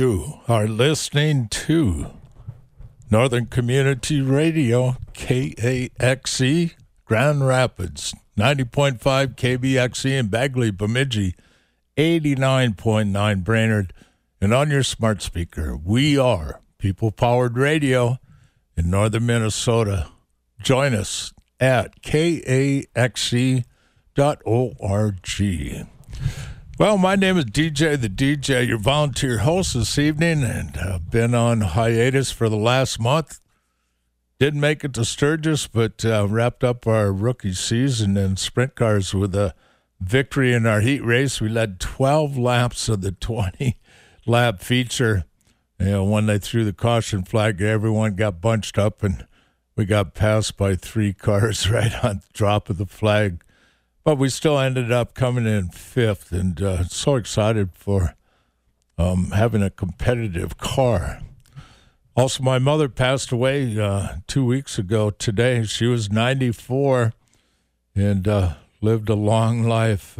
You are listening to Northern Community Radio, KAXE, Grand Rapids, 90.5 KBXE in Bagley, Bemidji, 89.9 Brainerd, and on your smart speaker, we are People-Powered Radio in northern Minnesota. Join us at kaxe.org. Well, my name is DJ the DJ, your volunteer host this evening, and I've been on hiatus for the last month. Didn't make it to Sturgis, but wrapped up our rookie season in sprint cars with a victory in our heat race. We led 12 laps of the 20-lap feature. You know, when they threw the caution flag, everyone got bunched up, and we got passed by 3 cars right on the drop of the flag. But we still ended up coming in 5th, and so excited for having a competitive car. Also, my mother passed away 2 weeks ago today. She was 94 and lived a long life.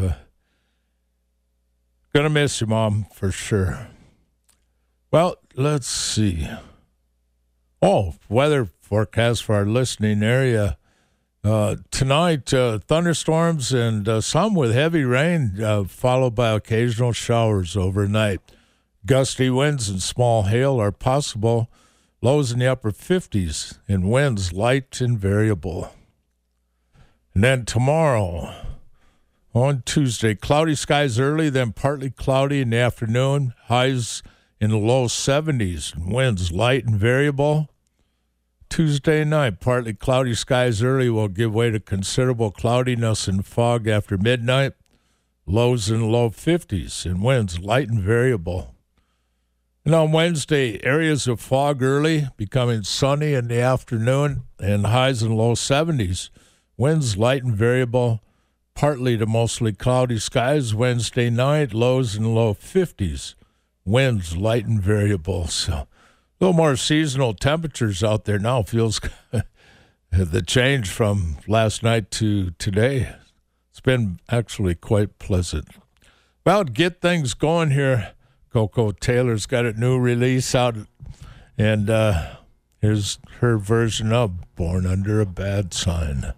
Gonna miss you, Mom, for sure. Well, let's see. Oh, weather forecast for our listening area. Tonight, thunderstorms and some with heavy rain, followed by occasional showers overnight. Gusty winds and small hail are possible. Lows in the upper 50s and winds light and variable. And then tomorrow, on Tuesday, cloudy skies early, then partly cloudy in the afternoon. Highs in the low 70s and winds light and variable. Tuesday night, partly cloudy skies early will give way to considerable cloudiness and fog after midnight. Lows in the low 50s and winds light and variable. And on Wednesday, areas of fog early, becoming sunny in the afternoon, and highs in low 70s. Winds light and variable, partly to mostly cloudy skies Wednesday night. Lows in low 50s. Winds light and variable. So a little more seasonal temperatures out there now. Feels the change from last night to today. It's been actually quite pleasant. Well, to get things going here, Coco Taylor's got a new release out, and here's her version of Born Under a Bad Sign.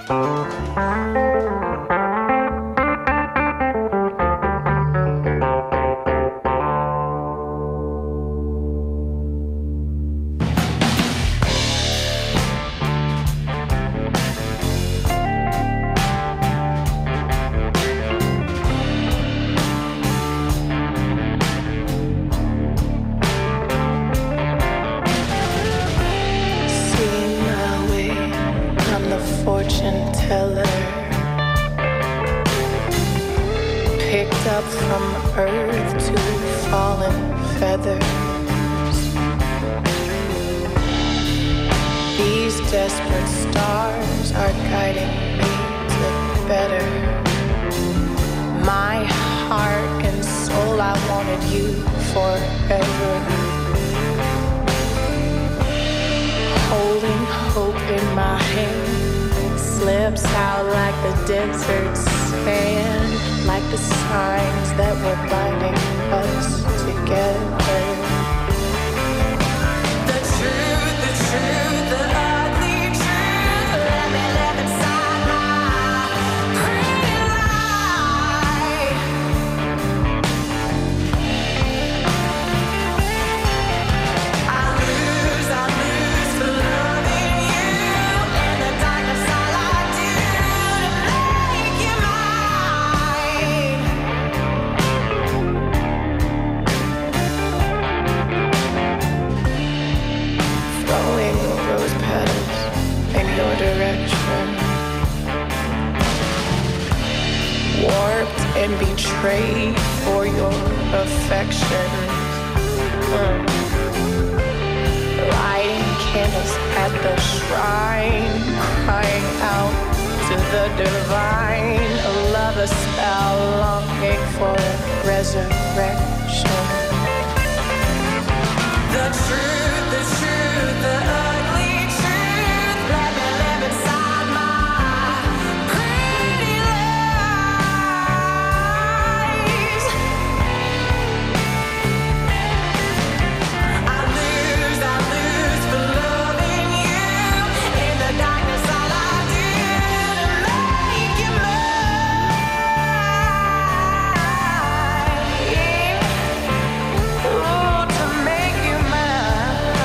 To make you mine.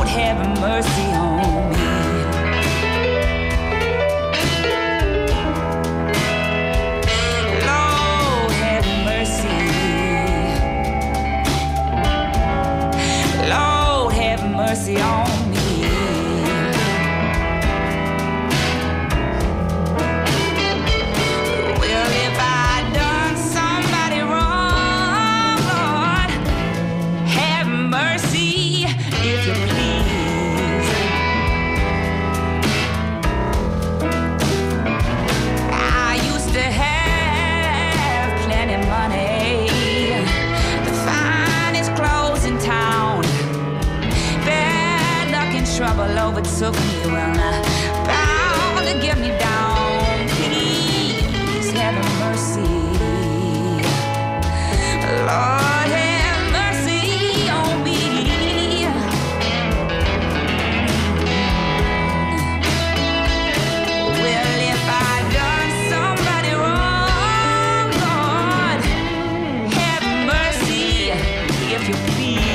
Overtook me when I bound to get me down. Please have mercy, Lord, have mercy on me. Well, if I done somebody wrong, Lord, have mercy, if you please.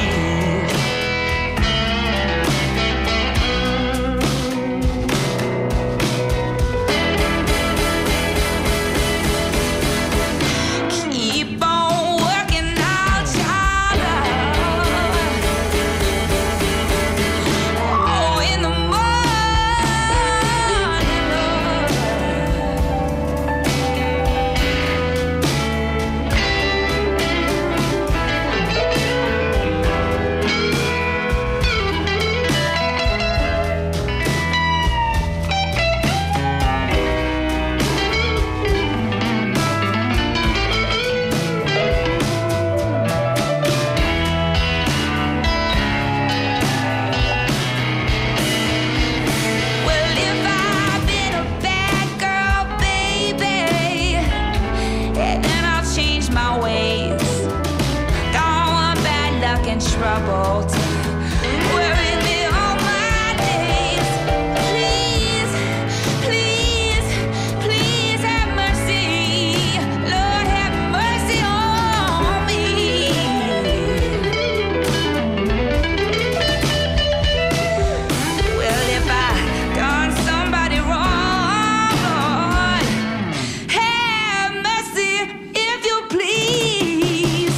Trouble to worry me all my days. Please, please, please have mercy. Lord, have mercy on me. Well, if I done somebody wrong, Lord, have mercy if you please.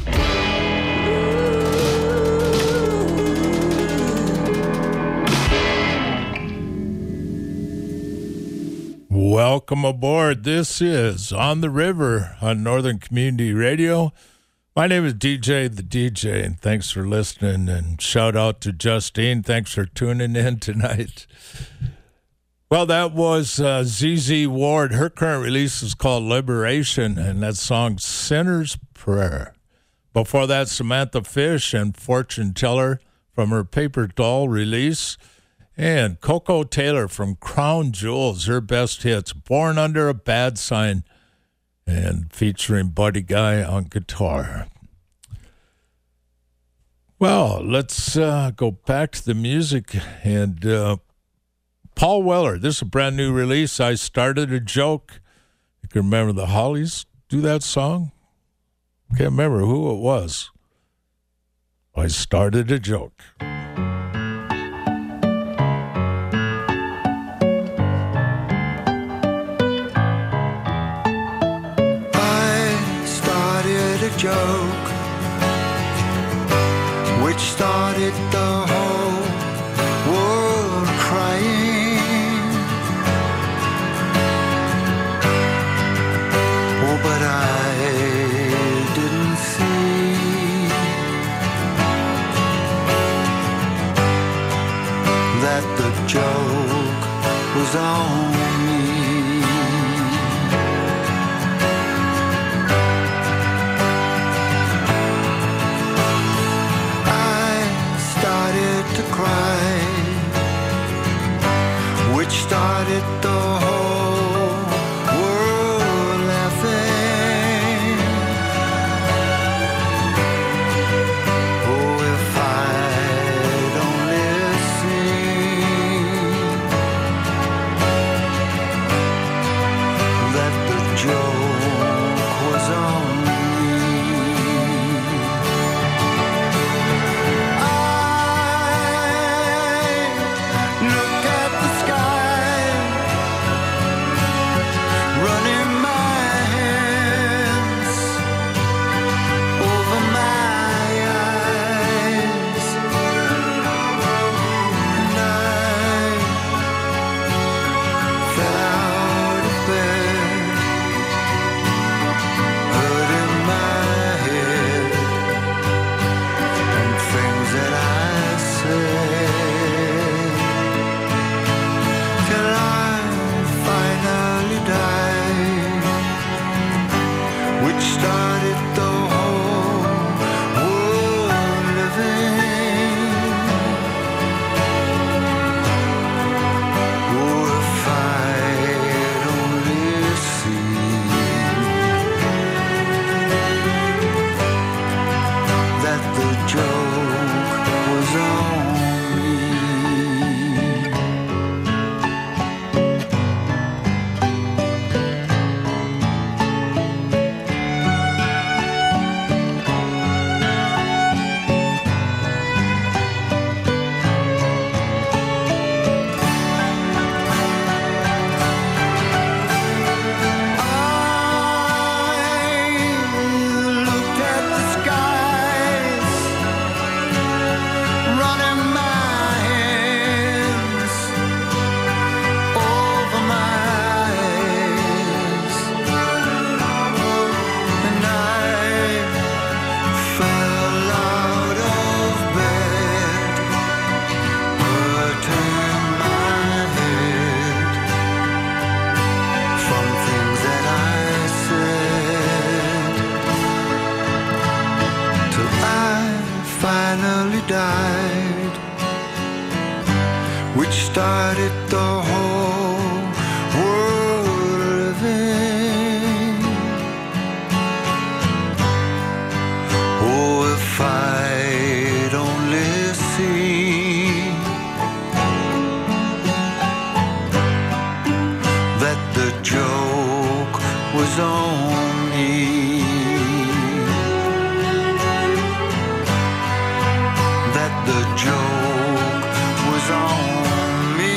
Welcome aboard. This is On the River on Northern Community Radio. My name is DJ the DJ, and thanks for listening. And shout out to Justine. Thanks for tuning in tonight. Well, that was ZZ Ward. Her current release is called Liberation, and that song Sinner's Prayer. Before that, Samantha Fish and Fortune Teller from her Paper Doll release. And Coco Taylor from Crown Jewels, her best hits, Born Under a Bad Sign, and featuring Buddy Guy on guitar. Well, let's go back to the music. And Paul Weller, this is a brand new release, I Started a Joke. You can remember the Hollies do that song? Can't remember who it was. I Started a Joke. Joke, which started the whole world crying. Oh, but I didn't see that the joke was on me. Which started the whole world laughing. Oh, if I'd only seen that the joke was on me. I tide which started the whole world living. Oh, if I'd only seen that the joke was on me, that the joke was on me.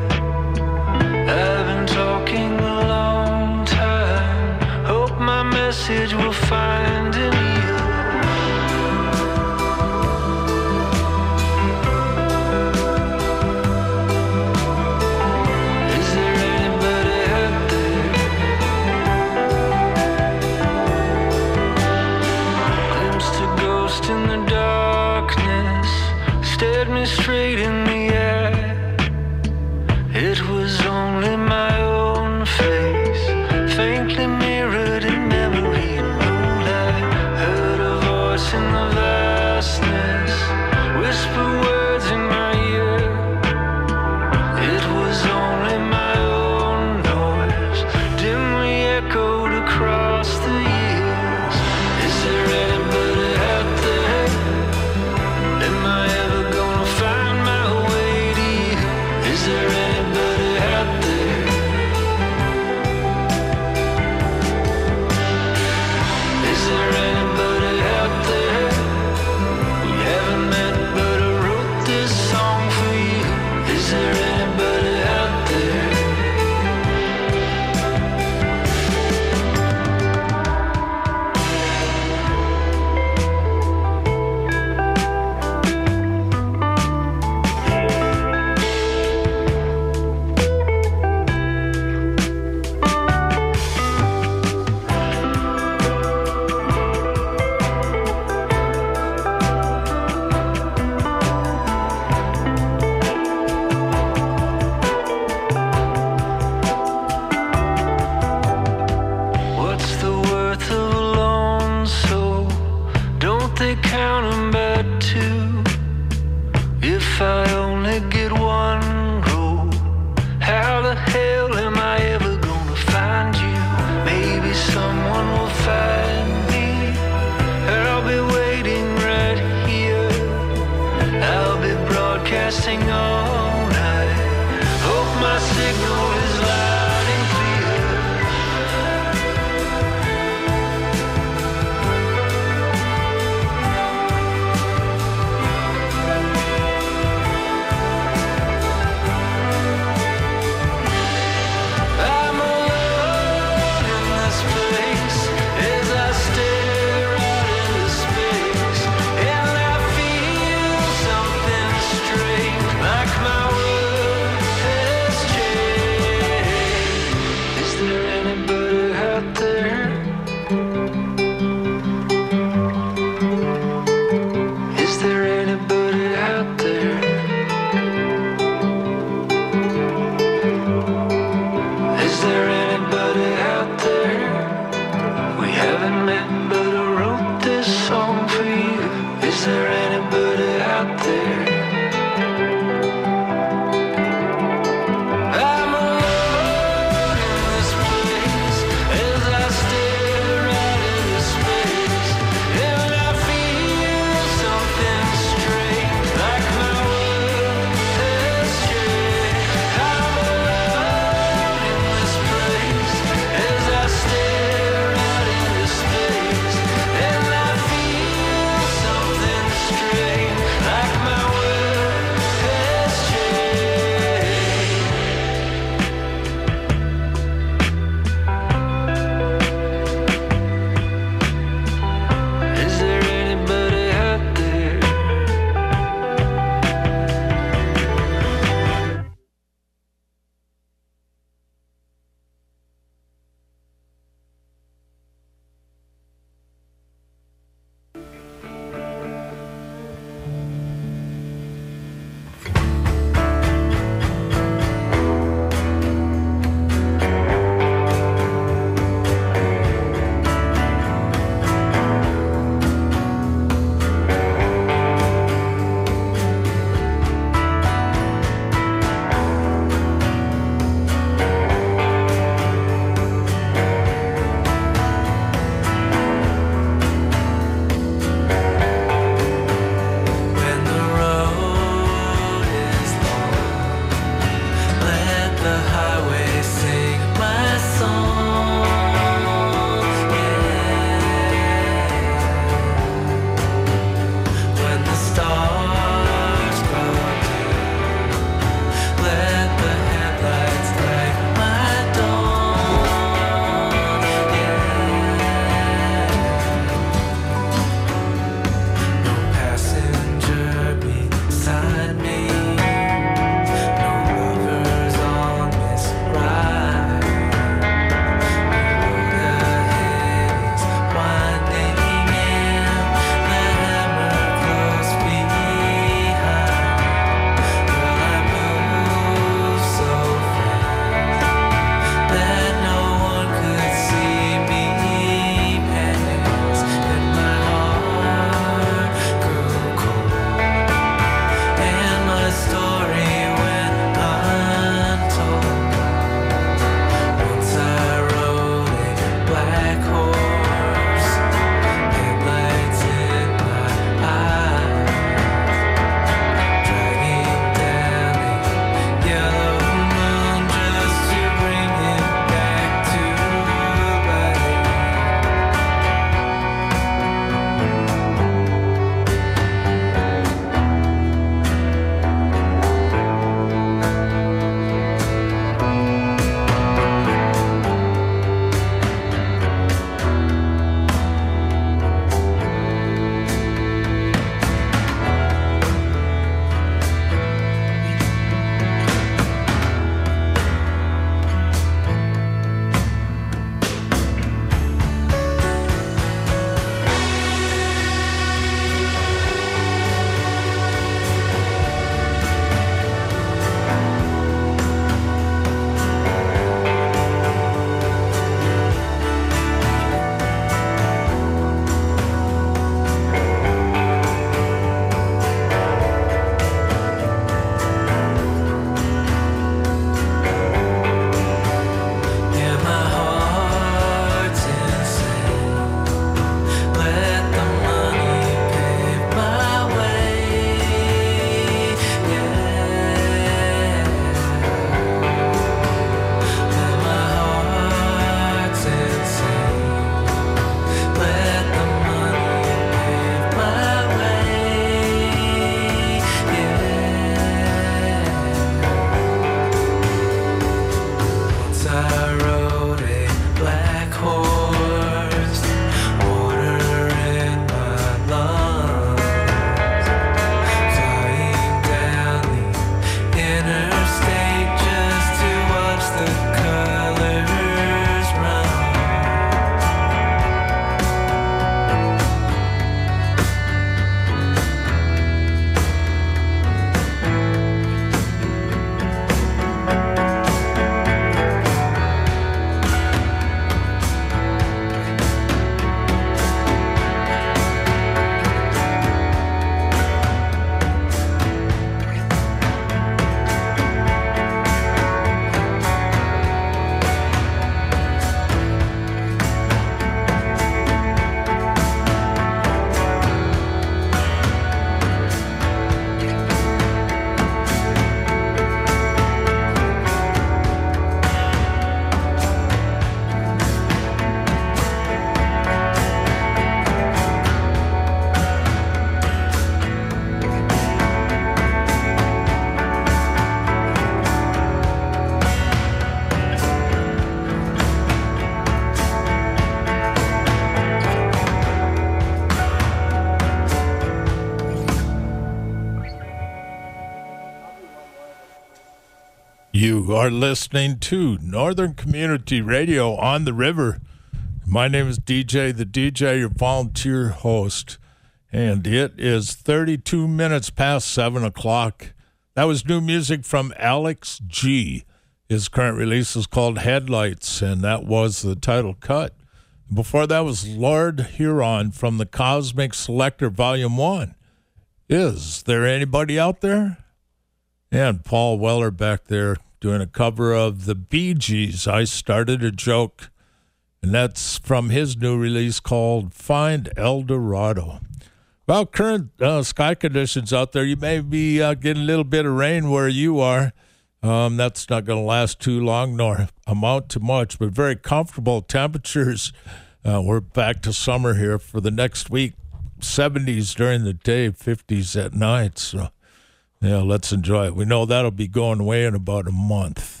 You are listening to Northern Community Radio on the River. My name is DJ the DJ, your volunteer host, and it is 32 minutes past 7 o'clock. That was new music from Alex G. His current release is called Headlights, and that was the title cut. Before that was Lord Huron from the Cosmic Selector Volume 1. Is there anybody out there? And Paul Weller back there doing a cover of the Bee Gees, I Started a Joke. And that's from his new release called Find El Dorado. Well, current sky conditions out there, you may be getting a little bit of rain where you are. That's not going to last too long nor amount to much, but very comfortable temperatures. We're back to summer here for the next week. 70s during the day, 50s at night. So, yeah, let's enjoy it. We know that'll be going away in about a month.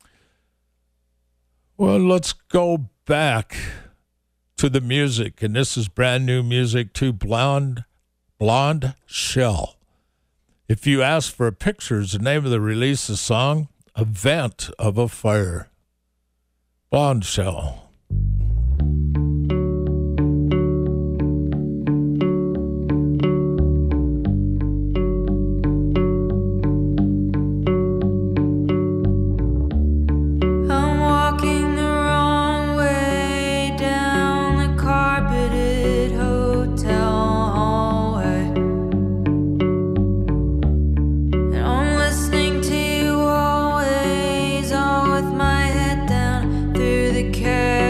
Well, let's go back to the music, and this is brand new music to Blonde Shell. If you ask for a picture, is the name of the release, the song, A Vent of a Fire. Blonde Shell. Care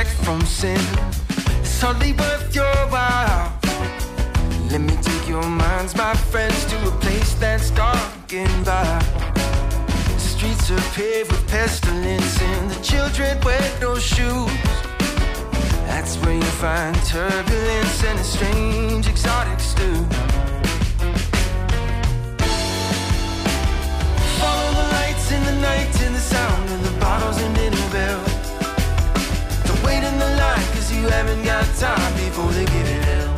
back from sin. It's hardly worth your while. Let me take your minds, my friends, to a place that's dark and vile. The streets are paved with pestilence and the children wear no shoes. That's where you find turbulence and a strange exotic stew. Follow the lights in the night and the sound of the bottles and dinner bells. Don't wait in the line, cause you haven't got time before they give it hell.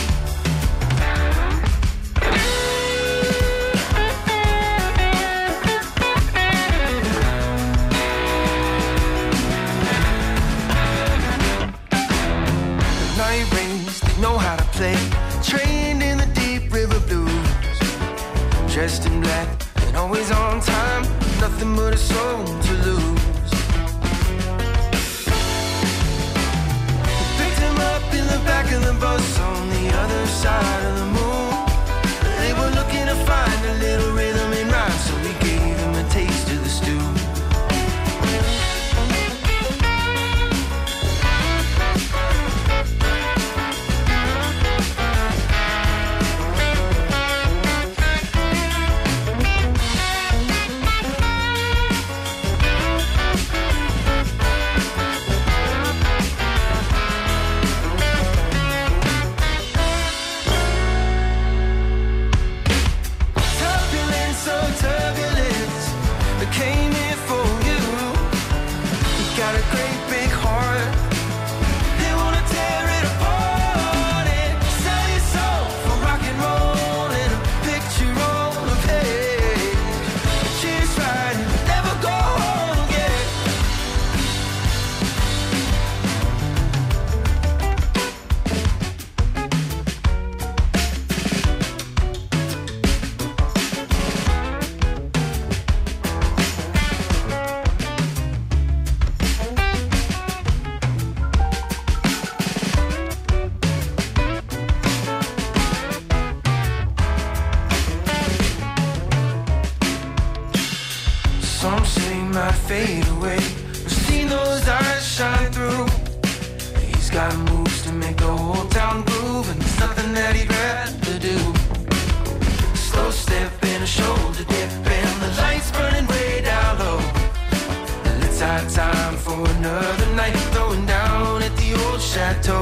The night rains, they know how to play. Trained in the deep river blues. Dressed in black and always on time. Nothing but a soul to lose. In the back of the bus on the other side of the moon. They were looking to find a little rhythm and rhyme, so we gave them a taste of the stew. Some say might fade away. I've seen those eyes shine through. He's got moves to make the whole town groove, and there's nothing that he'd rather do. Slow step and a shoulder dip, and the lights burning way down low. And it's our time for another night, throwing down at the old chateau.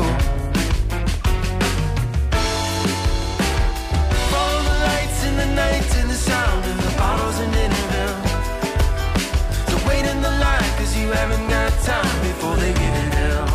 Follow the lights in the night and the sound of the bottles and dinner bells. Wait in the line, cause you haven't got time before they give it hell.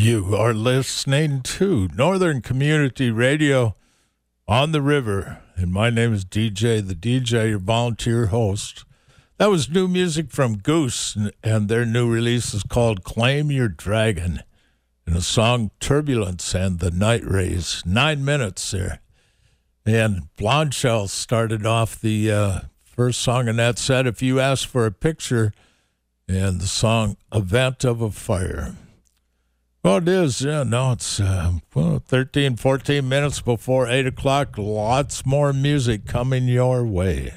You are listening to Northern Community Radio on the River, and my name is DJ, the DJ, your volunteer host. That was new music from Goose, and their new release is called Claim Your Dragon, and the song Turbulence and the Night Rays. 9 minutes there. And Blonde Shell started off the first song in that set, If You Ask for a Picture, and the song Event of a Fire. Well, it is. Yeah, no, it's 13, 14 minutes before 8 o'clock. Lots more music coming your way.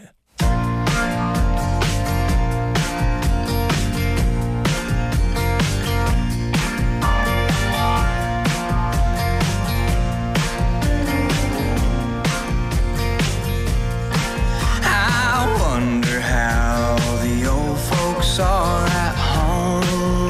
I wonder how the old folks are at home.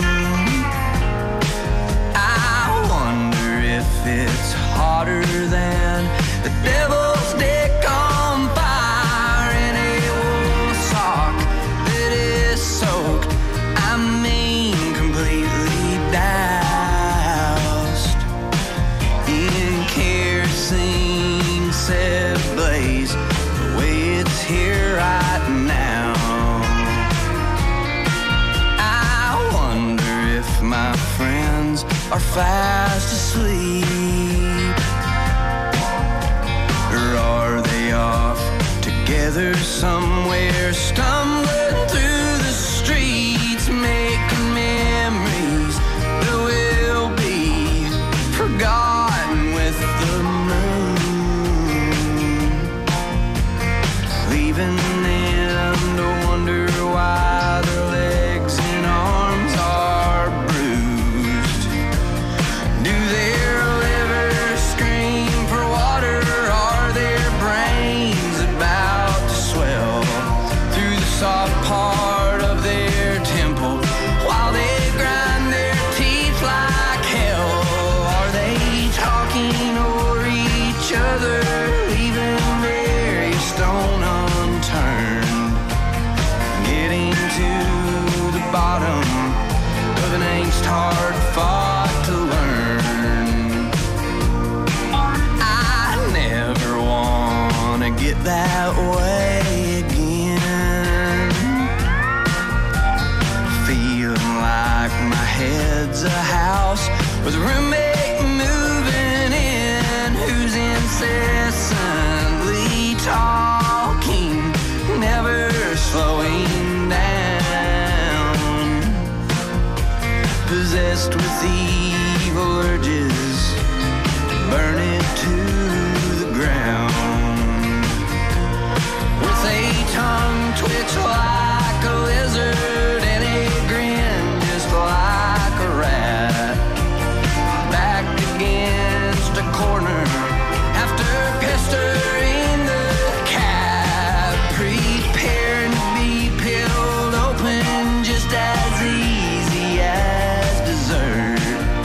It's hotter than the devil's dick on fire in a wool sock that is soaked, I mean completely doused in kerosene set blaze the way it's here right now. I wonder if my friends are fast asleep, or are they off together somewhere, stumbling through the streets, making memories that will be forgotten with the moon, leaving them to wonder why their legs and arms are bruised. Do their livers scream for water? Are their brains about to swell through the soft part of their temple while they grind their teeth like hell? Are they talking or each other, leaving their stone unturned, getting to the bottom of an angst hard fought to learn? I never wanna get that way again, feeling like my head's a house with a roommate moving in who's incessantly talking, never slowing down, possessed with evil urges to burn it to the ground, with a tongue twitch like a lizard and a grin just like a rat, backed against a corner after pestering the cat, preparing to be peeled open just as easy as dessert.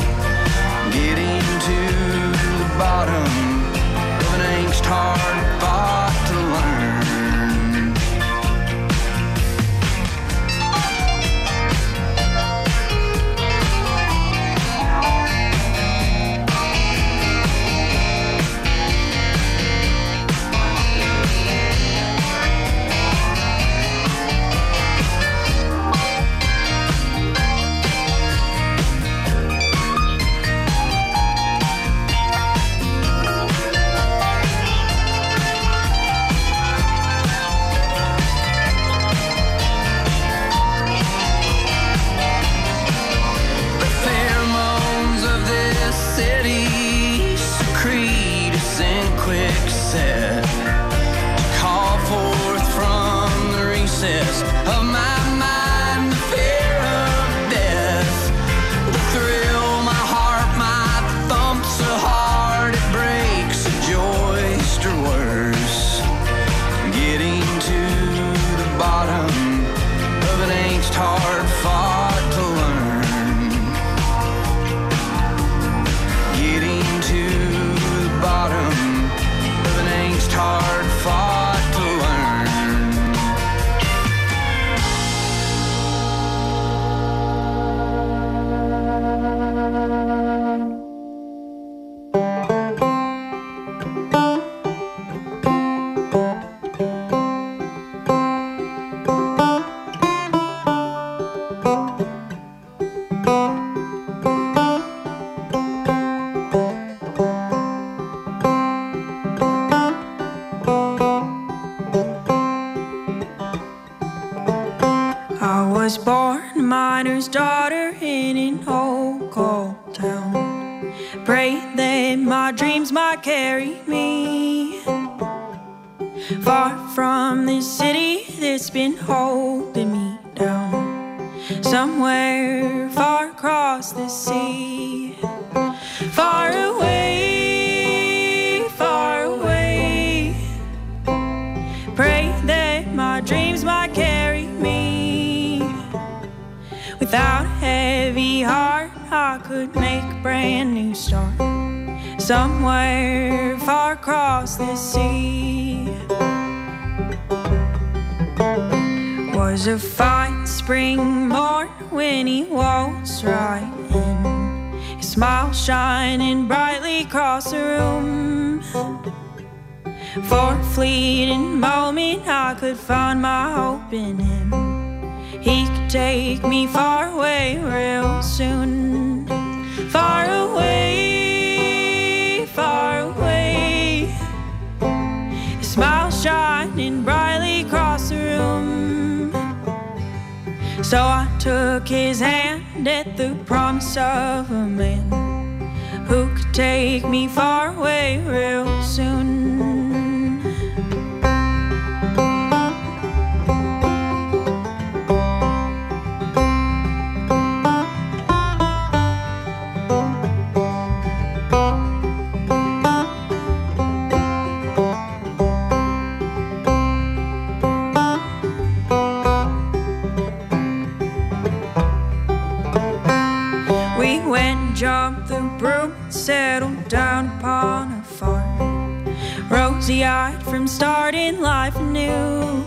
Pray that my dreams might carry me far from this city that's been holding me down. Somewhere far across the sea, far away, far away. Pray that my dreams might carry me. Without a heavy heart, I could make a brand new start. Somewhere far across the sea. Was a fine spring morn when he walks right in, his smile shining brightly across the room. For a fleeting moment I could find my hope in him. He could take me far away real soon. Far away, far away. His smile shining brightly across the room. So I took his hand at the promise of a man who could take me far away real soon. Jumped the broom, settled down upon a farm, rosy-eyed from starting life anew.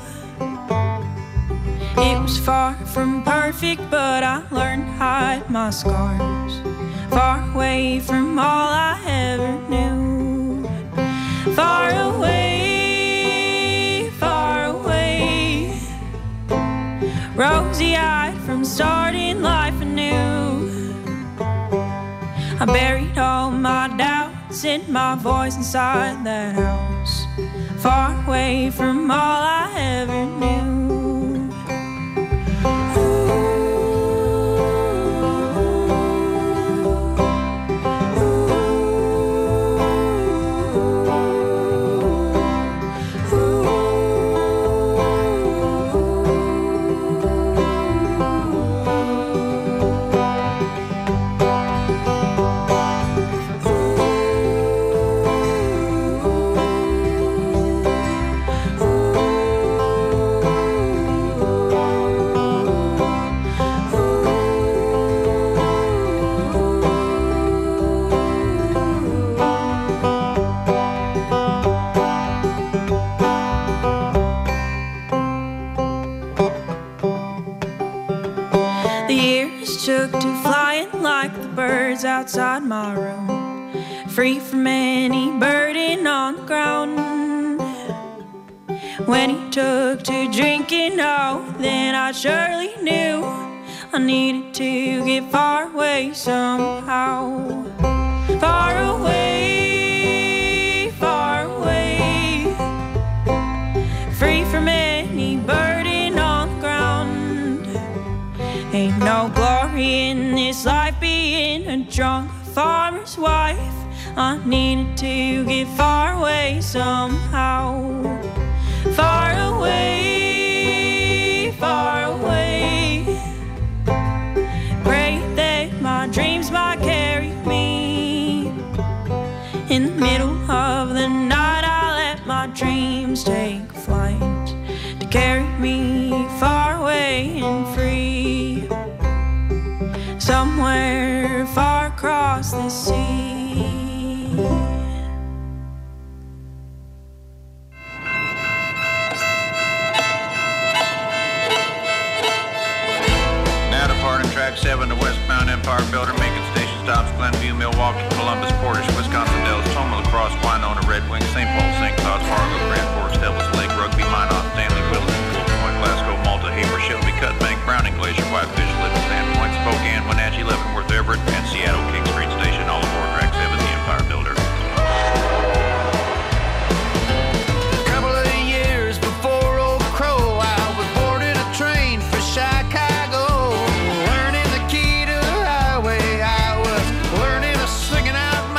It was far from perfect, but I learned to hide my scars, far away from all I ever knew. Far away, far away, rosy-eyed from starting life anew. I buried all my doubts in my voice inside that house, far away from all I ever knew. Took to flying like the birds outside my room, free from any burden on the ground. When he took to drinking, oh, then I surely knew I needed to get far away somehow. Far away, far away, free from any burden on the ground. Ain't no glory in this life being a drunk farmer's wife. I needed to get far away somehow. Far away, far away. Pray that my dreams might carry me. In the middle of the night I let my dreams take flight to carry me far away and free. Somewhere far across the sea. Now departing track 7 to westbound Empire Builder, making station stops Glenview, Milwaukee, Columbus, Portage, Wisconsin Dells, Toma, La Crosse, Winona, Red Wing, St. Paul, St. Cloud, Fargo, Grand Forks, Devils Lake, Rugby, Minot, Stanley, Williston, Wolf Point, Glasgow, Malta, Haber, Shelby, Cutbank, Browning, Glacier, Whitefish, Little Sandpoint, Spokane, Wenatchee, Leavenworth, Everett, and Seattle, King Street Station, all aboard track 7, the Empire Builder. A couple of years before Old Crow, I was boarding a train for Chicago, learning the key to the highway. I was learning a singing out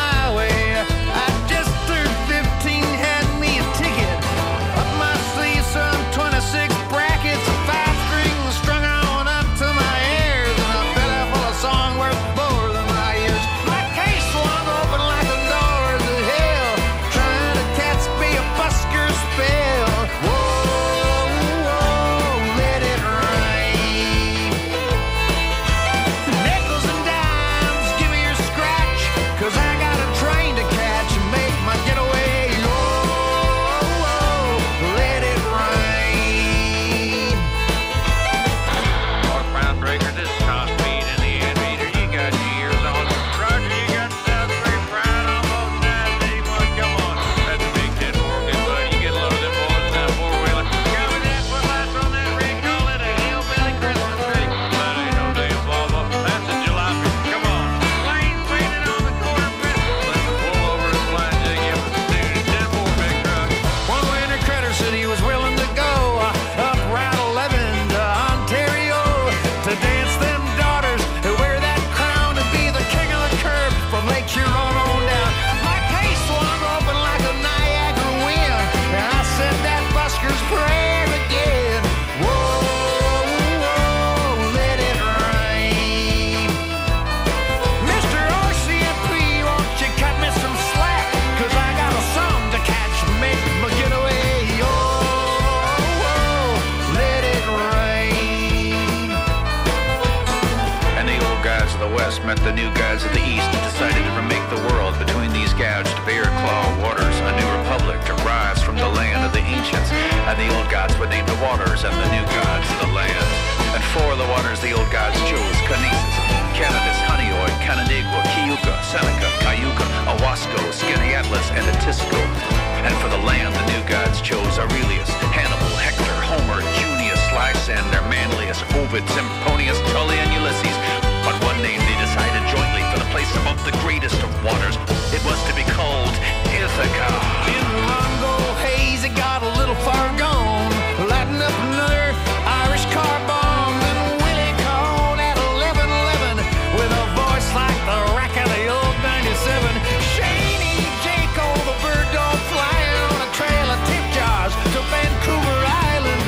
east decided to remake the world between these gouged bear-claw waters, a new republic to rise from the land of the ancients, and the old gods would name the waters and the new gods the land. And for the waters the old gods chose Kinesis, Canadus, Honeyoi, Cananigua, Kiuka, Seneca, Cayuca, Owasco, Skaneatlas, and Atisco. And for the land the new gods chose Aurelius, Hannibal, Hector, Homer, Junius, Lysander, Manlius, Ovid, Sempronius, Tully, and Ulysses. But one name they decided jointly for the place above the greatest of waters. It was to be called Ithaca. In the Mongo haze, it got a little far gone, lighting up another Irish car bomb. Then Willie called at 11:11 with a voice like the rack of the old 97. Shaney Jaco, the bird dog flying on a trail of tip jars to Vancouver Island.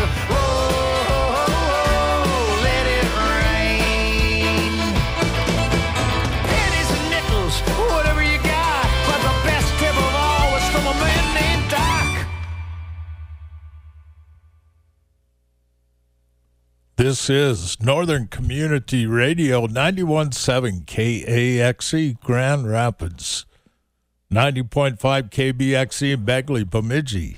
Oh, let it rain. Pennies and nickels, whatever you got, but the best tip of all was from a man named Doc. This is Northern Community Radio, 91.7 KAXE, Grand Rapids, 90.5 KBXE in Begley, Bemidji,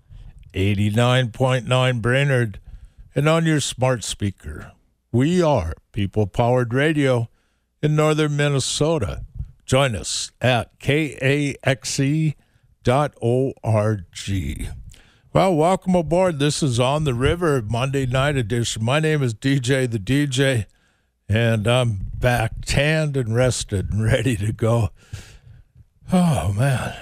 89.9 Brainerd, and on your smart speaker. We are People-Powered Radio in northern Minnesota. Join us at kaxe.org. Well, welcome aboard. This is On the River, Monday night edition. My name is DJ the DJ, and I'm back tanned and rested and ready to go. Oh, man.